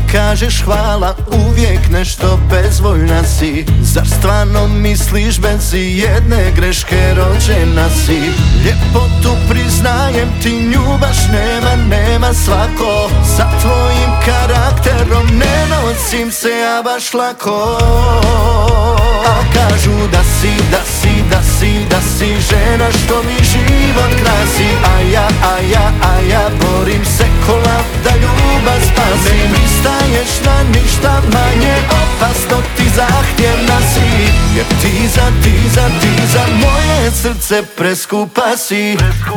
kažeš hvala, uvijek nešto bezvoljna si. Zar stvarno misliš bez jedne greške rođena si? Ljepotu priznajem ti, nju baš nema svako. Sa tvojim karakterom ne nosim se ja baš lako. A kažu da si žena što mi život krasi. A ja borim se ko lav da ljubav spasi. Ne pristaješ na ništa manje, opasno ti zahtjevna si. Jer ti za moje srce preskupa si.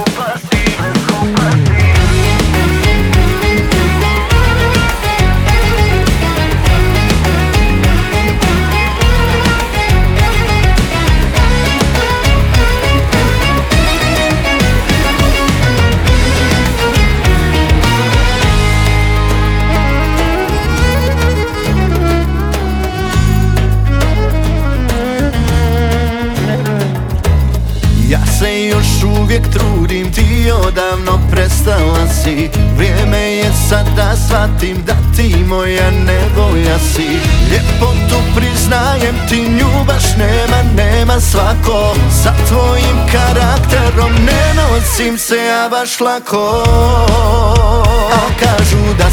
Ja se još uvijek trudim, ti odavno prestala si. Vrijeme je sad da shvatim da ti moja nevolja si. Ljepotu priznajem ti, nju baš nema svako. Sa tvojim karakterom ne nosim se ja baš lako. A kažu da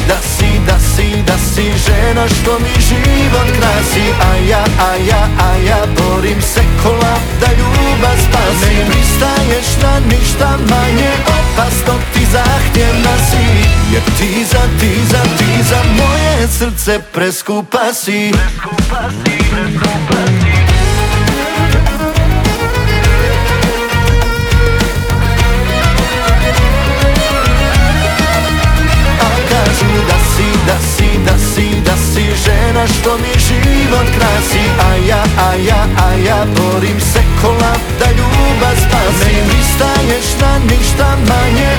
si žena što mi život krasi. A ja borim se ko lav da ljubav spasi. Ne pristaješ na ništa manje, opasno ti zahtjevna si. Jer ti za moje srce preskupa si. Da si žena što mi život krasi. A ja borim se ko lav da ljubav spasi. Ne pristaješ na ništa manje,